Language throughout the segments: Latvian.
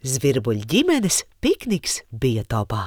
Zvirbuļu ģimenes pikniks biotopā.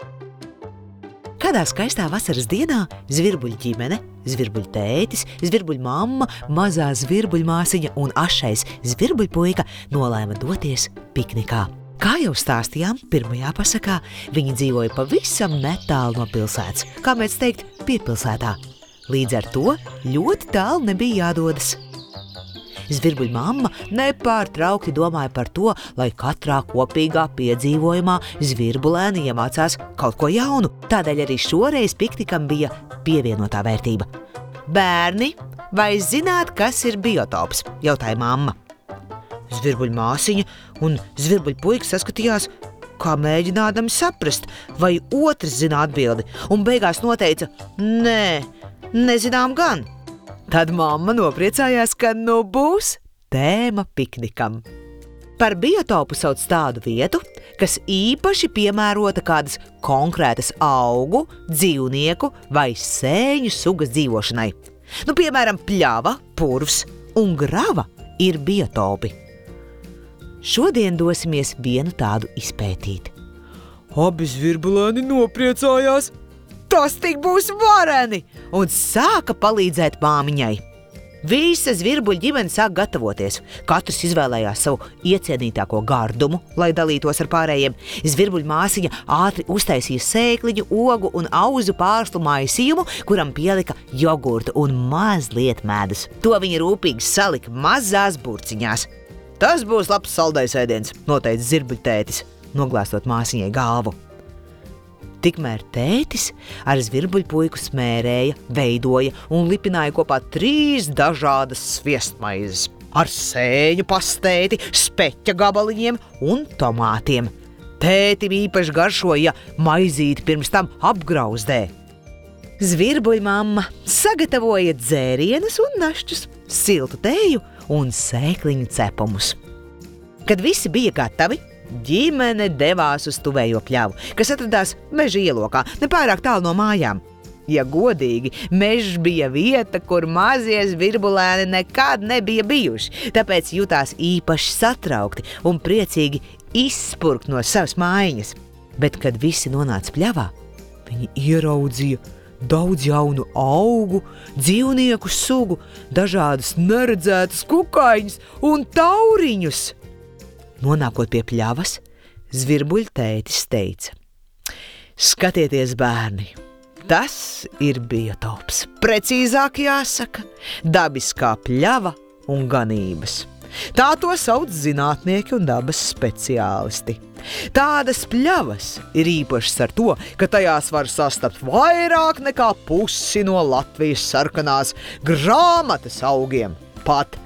Kādā skaistā vasaras dienā zvirbuļu ģimene, zvirbuļu tētis, zvirbuļu mamma, mazā zvirbuļu māsiņa un ašais zvirbuļpuika nolēma doties piknikā. Kā jau stāstījām pirmajā pasakā, viņi dzīvoja pavisam netālu no pilsētas, kā mēs teikt, piepilsētā. Līdz ar to ļoti tālu nebija jādodas. Zvirbuļu mamma nepārtraukti domāja par to, lai katrā kopīgā piedzīvojumā zvirbulēni iemācās kaut ko jaunu. Tādēļ arī šoreiz piknikam bija pievienotā vērtība. Bērni, vai zināt, kas ir biotops? Jautāja mamma. Zvirbuļu māsiņa un zvirbuļu puika saskatījās, kā mēģinādami saprast, vai otrs zina atbildi, un beigās noteica: nē, nezinām gan. Tad mamma nopriecājās, ka nu būs tēma piknikam. Par biotopu sauc tādu vietu, kas īpaši piemērota kādas konkrētas augu, dzīvnieku vai sēņu sugas dzīvošanai. Piemēram, pļava, purvs un grava ir biotopi. Šodien dosimies vienu tādu izpētīt. Abi zvirbulēni nopriecājās. Tas tik būs vareni! Un sāka palīdzēt māmiņai. Visa zvirbuļu ģimene sāk gatavoties. Katrs izvēlējās savu iecienītāko gardumu, lai dalītos ar pārējiem. Zvirbuļu māsiņa ātri uztaisīja sēkliņu, ogu un auzu pārslu maisījumu, kuram pielika jogurtu un mazliet medus. To viņa rūpīgi salika mazās burciņās. Tas būs labs saldais ēdiens, noteica zvirbuļu tētis, noglāstot māsiņai galvu. Tikmēr tētis ar zvirbuļu puiku smērēja, veidoja un lipināja kopā 3 dažādas sviestmaizes ar sēņu pastēti, speķa gabaliņiem un tomātiem. Tētim īpaši garšoja maizīti pirms tam apgrauzdē. Zvirbuļu mamma sagatavoja dzērienus un našķus, siltu tēju un sēkliņu cepumus. Kad visi bija gatavi, ģimene devās uz tuvējo pļavu, kas atradās meža ielokā, nepārāk tālu no mājām. Ja godīgi, mežs bija vieta, kur mazie zvirbulēni nekad nebija bijuši, tāpēc jutās īpaši satraukti un priecīgi izspurkt no savas mājiņas. Bet, kad visi nonāca pļavā, viņi ieraudzīja daudz jaunu augu, dzīvnieku sugu, dažādas neredzētas kukaiņus un tauriņus. Nonākot pie pļavas, zvirbuļu tētis teica: skatieties, bērni, tas ir biotops. Precīzāk jāsaka, dabiskā pļava un ganības. Tā to sauc zinātnieki un dabas speciālisti. Tādas pļavas ir īpašas ar to, ka tajās var sastapt vairāk nekā pusi no Latvijas sarkanās grāmatas augiem, pat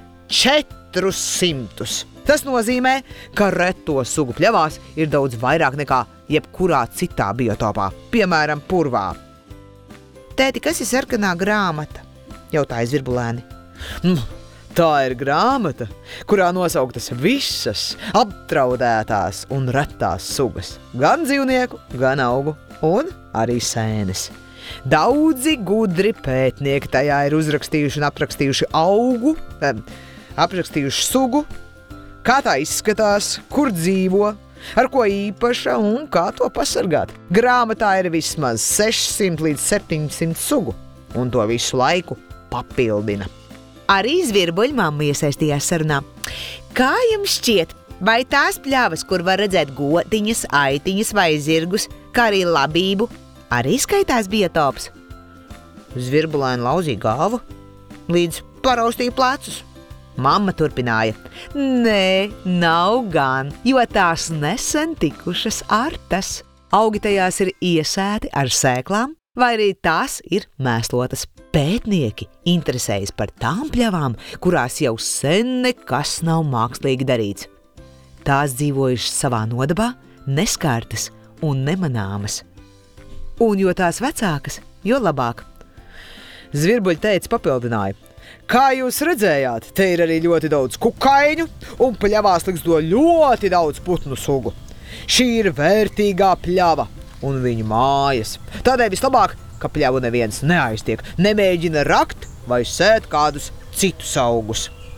400. Tas nozīmē, ka reto sugu pļavās ir daudz vairāk nekā jebkurā citā biotopā, piemēram, purvā. Tēti, kas ir sarkanā grāmata? Jautāja zvirbulēni. Tā ir grāmata, kurā nosauktas visas apdraudētās un retās sugas, gan dzīvnieku, gan augu un arī sēnes. Daudzi gudri pētnieki tajā ir uzrakstījuši un aprakstījuši augu, aprakstījuši sugu, kā tā izskatās, kur dzīvo, ar ko īpaša un kā to pasargāt. Grāmatā ir vismaz 600 līdz 700 sugu, un to visu laiku papildina. Arī zvirbuļu mamma iesaistījās sarunā. Kā jums šķiet, vai tās pļavas, kur var redzēt gotiņas, aitiņas vai zirgus, kā arī labību, arī skaitās biotops? Zvirbulēni lauzīja galvu, līdz paraustīja plecus. Mamma turpināja: nē, nav gan, jo tās nesen tikušas artas. Augi tajās ir iesēti ar sēklām, vai arī tās ir mēslotas. Pētnieki interesējas par tām pļavām, kurās jau sen nekas nav mākslīgi darīts. Tās dzīvojušas savā nodabā, neskartas un nemanāmas. Un jo tās vecākas, jo labāk. Zvirbuļu tētis papildināja: kā jūs redzējāt, te ir arī ļoti daudz kukaiņu un pļavās liksto ļoti daudz putnu sugu. Šī ir vērtīgā pļava un viņu mājas. Tādēļ vislabāk, ka pļavu neviens neaiztiek, nemēģina rakt vai sēt kādus citus augus.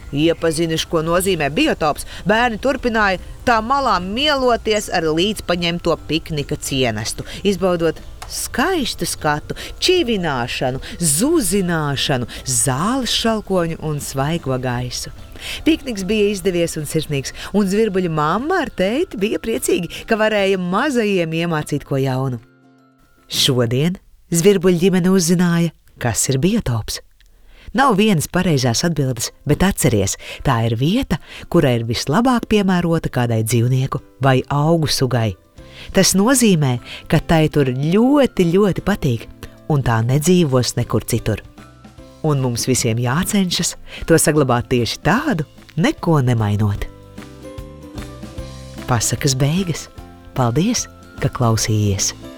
iepazinuši, ko nozīmē biotops, bērni turpināja tā malā mieloties ar līdzpaņemto piknika cienestu, izbaudot skaistu skatu, čivināšanu, zuzināšanu, zāles šalkoņu un svaigo gaisu. Pikniks bija izdevies un sirsnīgs, un Zvirbuļu mamma ar tēti bija priecīgi, ka varēja mazajiem iemācīt ko jaunu. Šodien Zvirbuļu ģimene uzzināja, kas ir biotops. Nav vienas pareizās atbildes, bet atceries, tā ir vieta, kura ir vislabāk piemērota kādai dzīvnieku vai augu sugai. Tas nozīmē, ka tai tur ļoti, ļoti patīk, un tā nedzīvos nekur citur. Un mums visiem jācenšas to saglabāt tieši tādu, neko nemainot. Pasakas beigas. Paldies, ka klausījies!